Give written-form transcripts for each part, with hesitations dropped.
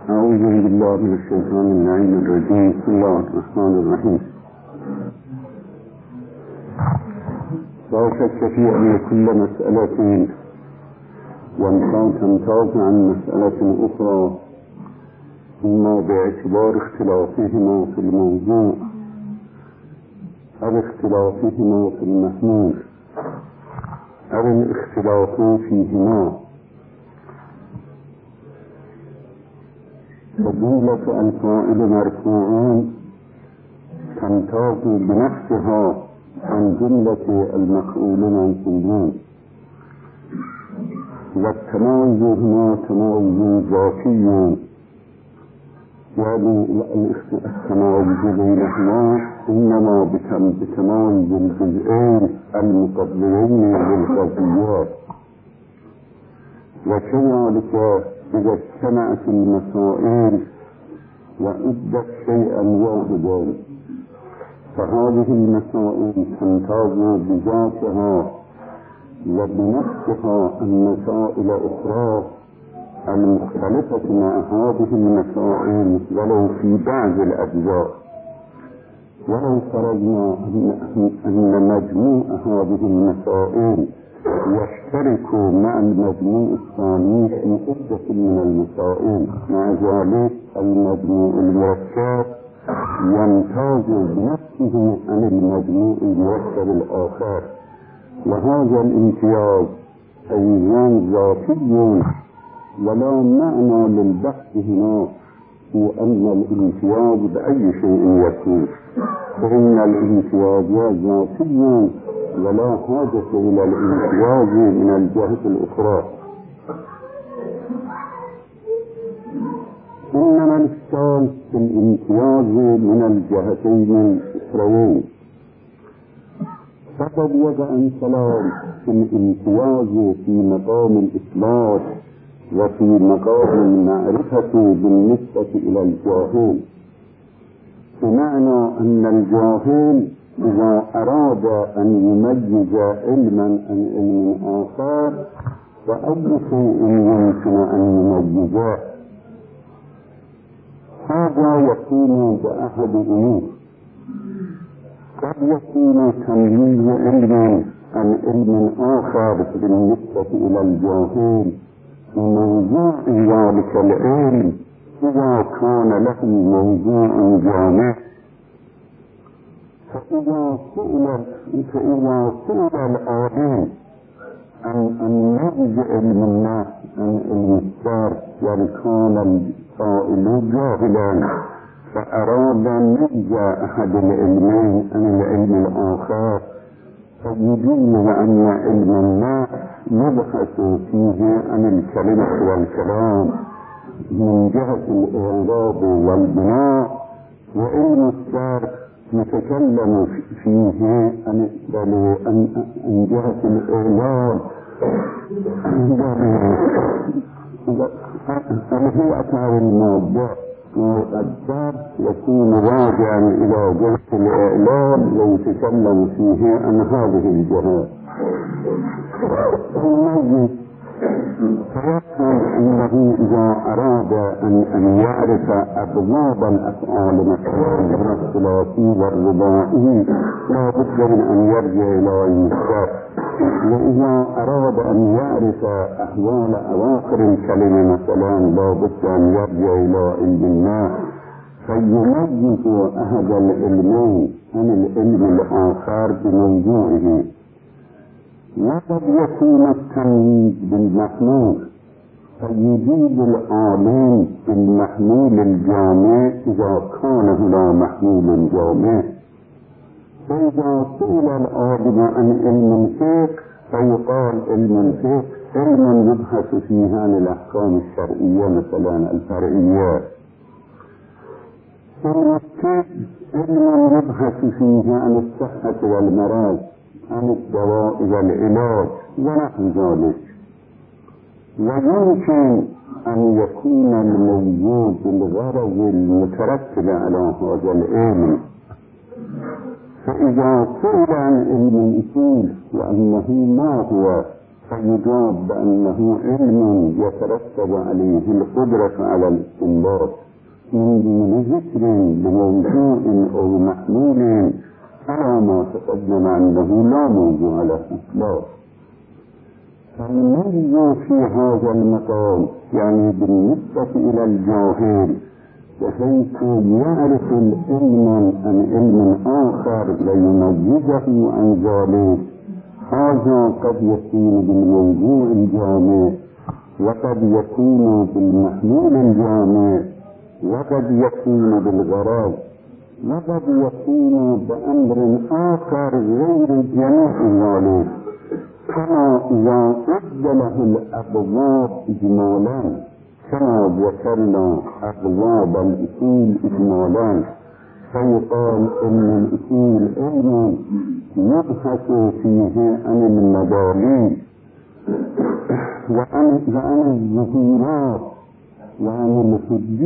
أعوذ بالله من الشيطان اللعين الرجيم. بسم الله الرحمن الرحيم. لا شك في أن كل مسألة تمتاز عن مسألة أخرى إما باعتبار اختلافهما في الموضوع أو اختلافهما في المحمول أو الاختلاف فيهما. فجملة الفاعل مرفوعون تمتاز بنفسها عن جملة المفعول منصوبون، والتمايز هنا تمايز ذاتي، يعني التمايز بينهما إنما بتمايز الجزئين المفضلين للقضيات، وكذلك إذا اجتمعت المسائل وعدت شيئا واحدا فهذه المسائل تمتاز بذاتها وبنفسها عن مسائل أخرى المختلفة مع هذه المسائل ولو في بعض الأجزاء. ولو فرضنا أن مجموع هذه المسائل يشترك مع المجموع الثاني في عدة من المسائل، مع ذلك المجموع المركب يمتاز بنفسه عن المجموع المركب الآخر، وهذا الامتياز أيضا ذاتي ولا معنى للبحث هنا في أن الامتياز بأي شيء يكون، فإن الامتياز ذاتي ولا حاجة إلى الامتياز من الجهة الأخرى. إنما الإشكال في الامتياز من الجهتين الأخرين. فقد وقع انسلام في الامتياز في مقام الإثبات وفي مقام المعرفة بالنسبة إلى الجاهل، بمعنى أن الجاهل إذا أراد أن يميز علما عن علم آخر فأي شيء يمكن أن يميزه. هذا يكون بأحد أمور، قد يكون تمييز علم عن علم آخر بالنسبة إلى الجاهل بموضوع ذلك العلم إذا كان له موضوع جامع. فإذا سئل العالم أن يميز علم الناس عن علم الشرع وكان القائل جاهلا فأراد أن يميز أحد العلمين عن العلم الآخر فيبين أن علم الناس يبحث فيه عن الكلمة والكلام من جهة الإعراب والبناء، وعلم الشرع يتكلم فيه عن جهة الإعلام الهيئة المادة، والشرع يكون راجعا إلى جهة الإعلام ويتكلم فيه عن هذه الجهات. فيفهم أنه إذا أراد أن يعرف أبواب الأفعال مثلا الثلاثي والرباعي لا بد من أن يرجع إلى علم الشرع، وإذا أراد أن يعرف أحوال أواخر الكلمة مثلا لا بد أن يرجع إلى علم النحو فيميز أحد العلمين عن العلم الآخر بموضوعه. وقد يكون التمييز بالمحمول فيجيب العالم بالمحمول الجامع إذا كان هنا محمول جامع. فإذا سئل العالم عن علم الفقه فيقال علم الفقه علم يبحث فيه عن الأحكام الشرعية مثلا الفرعيات. علم الطب علم يبحث فيه عن الصحة والمرض، عن الدواء والعلاج ونحو ذلك. ويمكن أن يكون الموجود الغرض المترتب على هذا العلم. فإذا سئل عن علم الأصول وأنه ما هو فيجاب بأنه علم يترتب عليه القدرة على الاستنباط من دون ذكر لموضوع أو محمول على ما تقدم أنه لا موضوع له إطلاق. فالموضوع في هذا المقام يعني بالنسبة إلى الجاهل بحيث يعرف العلم عن علم آخر ليميزه عن ذلك، هذا قد يكون بالموضوع الجامع، وقد يكون بالمحمول الجامع، وقد يكون بالغرض، وقد يكون بأمر آخر غير جميع ذلك. كما إذا أعد له الأبواب إجمالا كما ذكرنا أبواب الأصول إجمالا، فيقال إن الأصول علم يبحث فيه عن المداليل وعن الظهورات وعن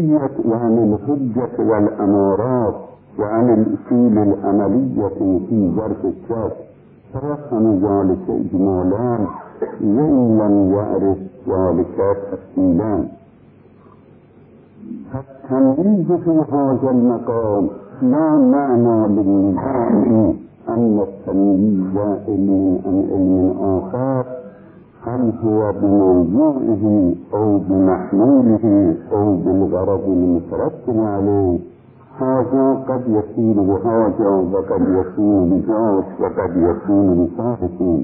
الحجة والأمارات وعن الأصول العملية في ظرف الشرع، فيفهم ذلك إجمالا وإن لم يعرف ذلك تفصيلا. فالتمييز في هذا المقام لا معنى للنزاع أن التمييز علم عن علم آخر، هل هو بموضوعه أو بمحموله أو بالغرض المترتب عليه. هذا قد يكون بهذا وقد يكون بذاك وقد يكون بصاحب.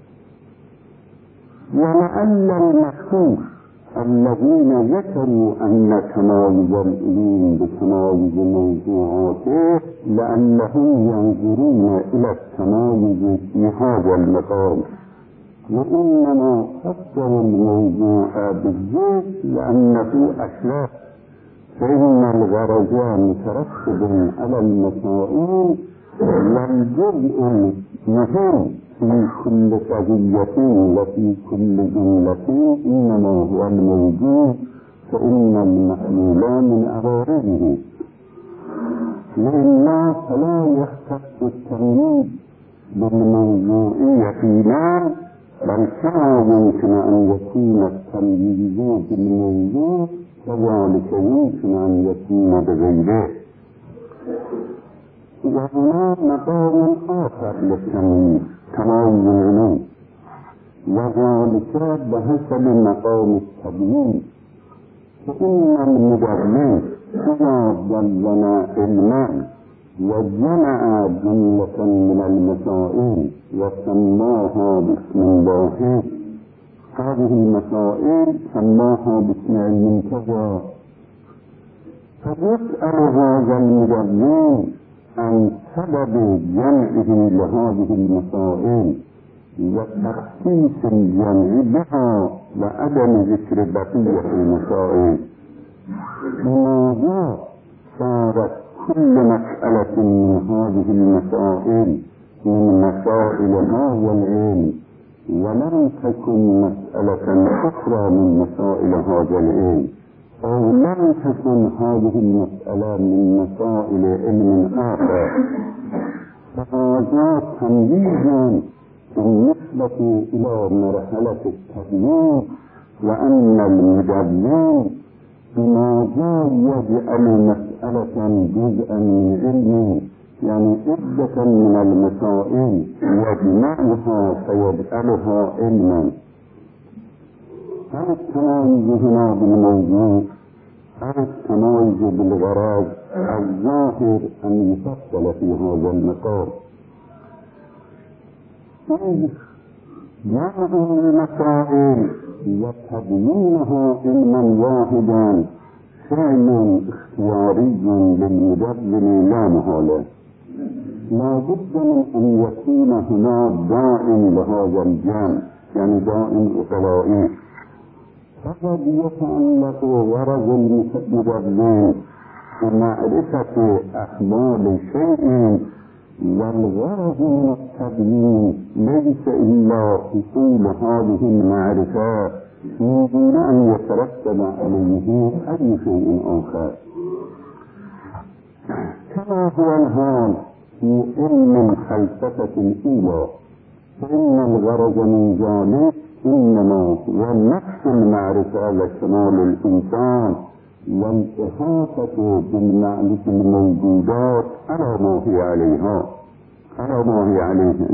ولعل المشهور الذين ذكروا أن تمايز العلوم بتمايز موضوعاته لأنهم ينظرون إلى التمايز في هذا المقام، وإنما فسروا الموضوع بالذات لأنه أشرف، فإن الغرض مترتب على المسائل، والجزء المهم في كل قضية وفي كل جملة إنما هو الموجود، فإن المحمول من أغاربه. لله فلا يختص التمييز بالموضوعية فينا، بل كما يمكن أن يكون التمييز بالموضوع كذلك يمكن أن يكون بغيره. وهنا مقام آخر للتمييز تمايز العلوم، وذلك بحسب مقام التبيين. فإن المدرس إذا بين علما وجمع جملة من المسائل وسماها باسم الله، هذه المسائل سماها باسم علم كذا، فيسأل هذا المدرس عن سبب جمعه لهذه المسائل وتخصيص الجمع بها وعدم ذكر بقية المسائل. لماذا صارت كل مسألة من هذه المسائل من مسائل هذا العلم، ولم تكن مسألة أخرى من مسائل هذا العلم، أو لم تكن هذه المسألة من مسائل علم آخر؟ فهذا تمييز بالنسبة إلى مرحلة التمييز، وأن المدرس بماذا يجعل مسألة جزءا من علم، يعني عدة من المسائل يجمعها فيجعلها علما. هل التمايز هنا بالموضوع أو التمايز بالغرض؟ الظاهر أن يفصل في هذا المقام. جمع المسائل وتبيينها علما واحدا فعل اختياري للمدبر لا محالة. لا بد من أن يكون هنا داعٍ لهذا الجمع، يعني داعٍ إطلائي، فقد يتعلق غرض المدبر بمعرفة أحوال شيء، والغرض من التبيين ليس إلا حصول هذه المعرفة من دون أن يترتب عليه أي شيء آخر، كما هو الحال في علم الفلسفة الأولى. فإن الغرض من ذلك إنما هو نفس المعرفة وكمال الإنسان والإحاطة بالموجودات على ما هي عليهن.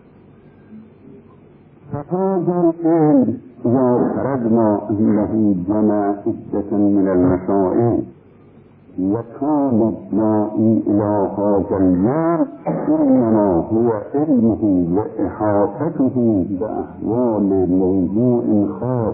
فهذا العلم إذا فرضنا أنه جمع عدة من المسائل وكان الداعي إلى هذا العلم إنما هو علمه وإحاطته بأحوال موضوع خاص،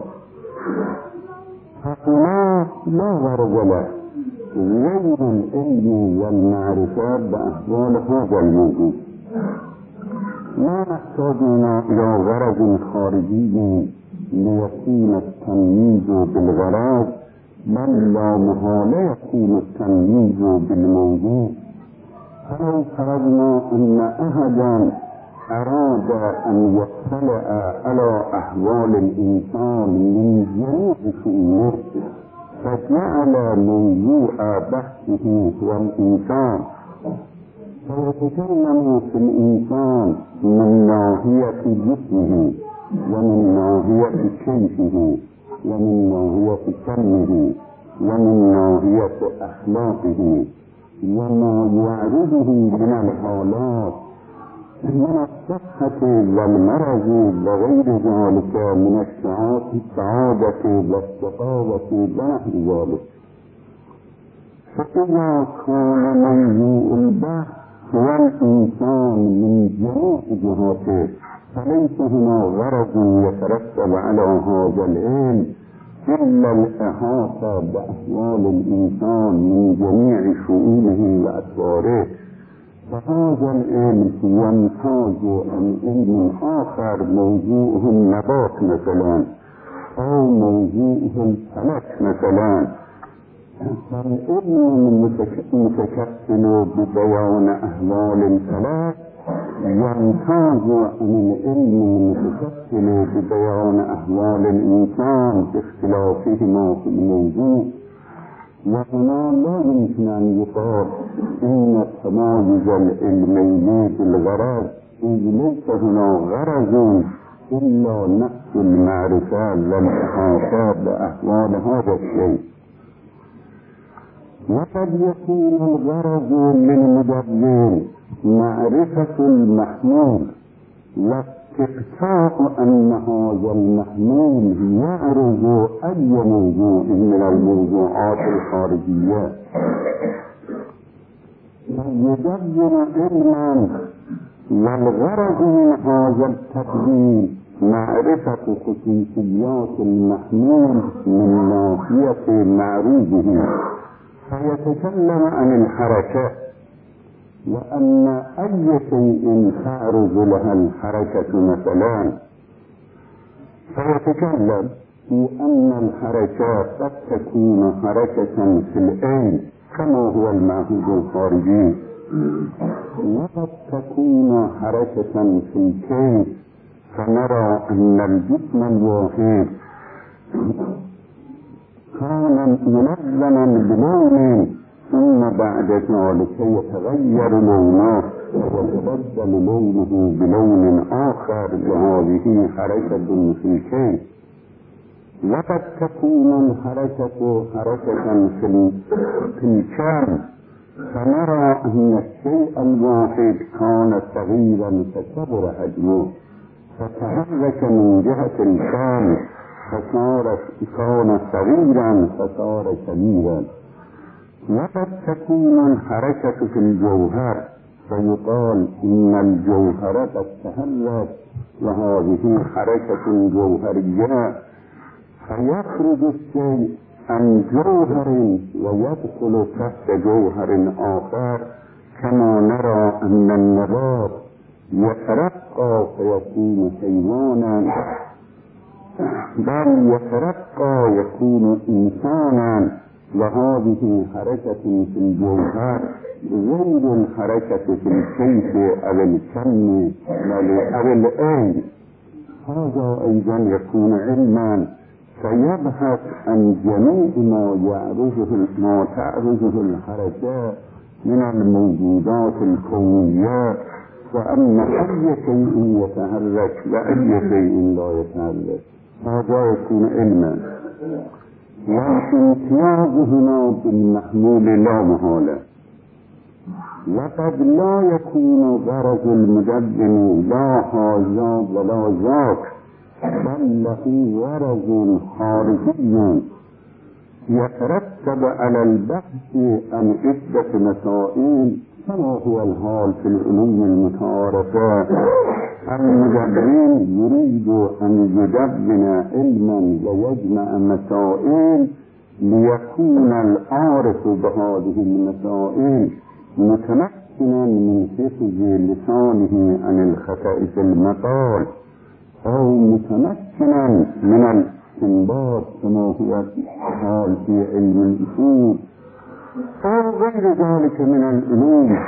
فهنا لا غرض له غير العلم والمعرفة بأحوال هذا الموضوع. لا نحتاجون إلى غرض خارجي ليكون التمييز بالغرض، بل لا محالة يكون التمييز بالموضوع. فلو فرضنا أن أحدا أراد أن يطلع على أحوال الإنسان من جميع شؤونه فجعل موضوع بحثه هو الإنسان، فيتكلم في الإنسان من ناحية جسمه ومن ناحية كيفه ومن ناحية كمه ومن ناحية أخلاقه وما يعرضه من الحالات من الصحة والمرض وغير ذلك من السعادة والشقاوة ونحو ذلك. فإذا كان موضوع البحث هو الإنسان من جميع جهاته فليس هنا غرض يترتب على هذا العلم إلا الإحاطة بأحوال الإنسان من جميع شؤونه وأسراره. فهذا العلم ينتج عن علم آخر موضوعه النبات مثلا أو موضوعه الفلك مثلا. فالعلم المتكفل ببيان أحوال الفلك ينتج عن العلم المتكفل ببيان أحوال الإنسان باختلافهما في الموضوع. وهنا لا يمكن أن يقال إن التمايز العلمي بالغرض، إذ ليس هنا غرض إلا نفس المعرفة والإحاطة بأحوال هذا الشيء. وقد يكون الغرض للمدبر معرفة المحمول واستقطاع أن هذا المحمول يعرض أي موضوع من الموضوعات الخارجية، فيدبر علما والغرض من هذا التدبير معرفة خصوصيات المحمول من ناحية معروضه، فيتكلم عن الحركة وأن أي شيء تعرض لها الحركة مثلا، فيتكلم في أن الحركة قد تكون حركة في العين كما هو المعهود الخارجي، وقد تكون حركة في الكيف، فنرى أن الجسم الواحد كان منظما بلون ثم بعد ذلك يتغير لونه ويتبدل لونه بلون آخر، وهذه حركة في الكيف. وقد تكون الحركة حركة في الكم، فنرى أن الشيء الواحد كان صغيرا فكبر حجمه فتحرك من جهة الكم كان صغيرا فصار كبيرا. وقد تكون الحركة في الجوهر فيقال إن الجوهر قد تحرك وهذه حركة جوهرية، فيخرج الشيء عن جوهر ويدخل تحت جوهر آخر، كما نرى أن النبات يترقى فيكون حيوانا، بل يترقى يكون إنسانا، وهذه حركة في الجوهر غير الحركة في الكيف أو الكم أو العين. هذا أيضا يكون علما، فيبحث عن جميع ما تعرضه الحركات من الموجودات الكونية وأن أي شيء يتحرك وأي شيء لا يتحرك هذا يكون علما. والامتياز هنا بالمحمول لا محالة، وقد لا يكون غرض المدبر لا هذا ولا ذاك، بل له غرض خارجي يترتب على البحث عن عدة مسائل، كما هو الحال في العلوم المتعارفة. المدبر يريد أن يدبر علما ويجمع مسائل ليكون العارف بهذه المسائل متمكنا من حفظ لسانه عن الخطأ في المقال، أو متمكنا من الاستنباط كما هو الحال في علم الأصول، أو غير ذلك من العلوم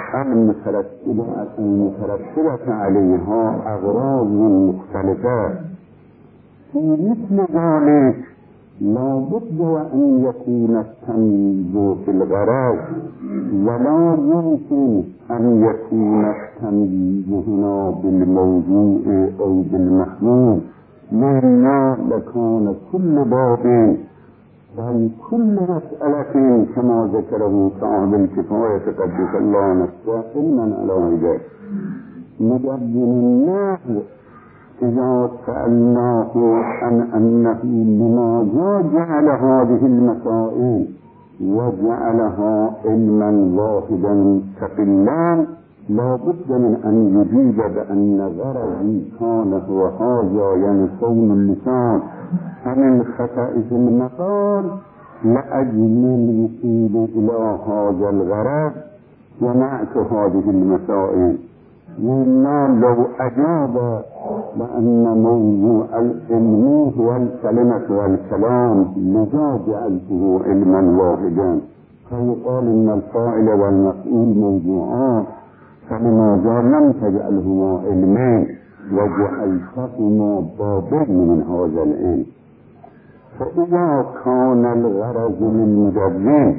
المترتبة عليها أغراض مختلفة. في مثل ذلك لا بد أن يكون التمييز في الغرض، ولا يمكن أن يكون التمييز هنا بالموضوع أو بالمحمول، لأنه لكان كل باب بل كل مسألة كما ذكره صاحب الكفاية قدس الله نفسه علما على وجهه. مدبر النحو إذا سألناه عن أنه لماذا جعل هذه المسائل وجعلها علما واحدا مستقلا، لا بد من أن يجيب بأن غرضي كان هو هذا، يعني صون اللسان عن الخطأ في المقال لأجل الوصول إلى هذا الغرض ونعت هذه المسائل. وإلا لو أجاب بأن موضوع العلم هو الكلمة والكلام لذا جعلته علما واحدا، فيقال إن الفاعل والمفعول موضوعان، فلماذا لم تجعلهما علمين وجعلتهما بابين من هذا العلم؟ فإذا كان الغرض للمدبر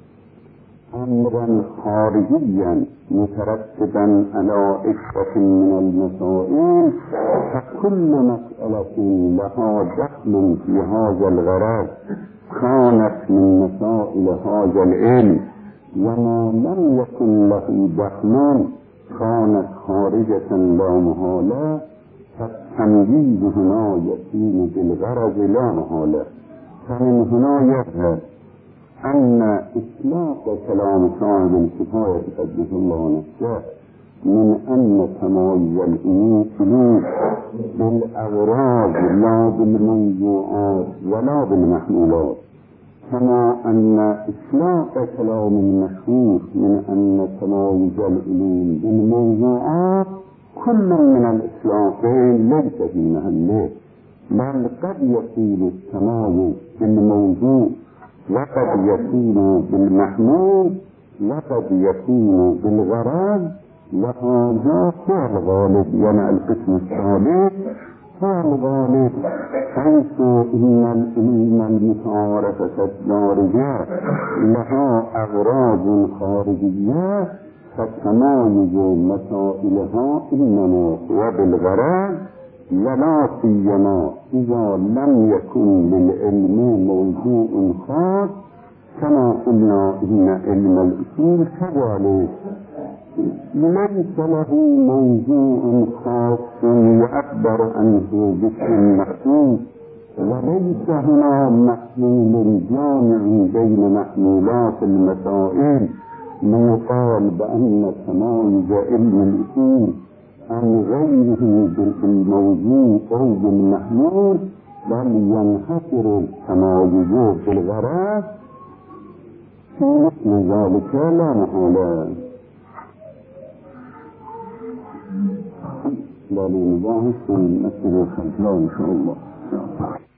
أمرا خارجيا مترتبا على عدة من المسائل، فكل مسألة لها دخل في هذا الغرض كانت من مسائل هذا العلم، وما لم يكن له دخل كانت خارجة لا محالة، فالتمييز هنا يكون بالغرض لا محالة. فمن هنا يظهر أن إطلاق كلام صاحب الكفاية قدس الله نفسه من أن تمايز الأمور بالأغراض لا بالموضوعات ولا بالمحمولات، كما أن إطلاق كلام المشهور من أن تمايز العلوم بالموضوعات كل من الإطلاقين ليس في محله، بل قد يكون التمايز بالموضوع وقد يكون بالمحمول وقد يكون بالغرض، وهذا هو الغالب. يعني القسم الثالث هو الغالب، حيث إن العلوم المتعارفة الدارجة لها أغراض خارجية، فتمايز مسائلها إنما هو بالغرض، ولا سيما إذا لم يكن للعلم موضوع خاص، كما قلنا إن علم الأصول كذلك ليس له موضوع خاص يعبر عنه باسم مخصوص، وليس هنا محمول جامع بين محمولات المسائل ليقال بأن تمايز علم الأصول عن غيره بالموضوع أو بالمحمول، بل ينحصر التمايز في الغرض، في مثل ذلك لا محالة. لا لنباهي في المسجد الخلفاء إن شاء الله.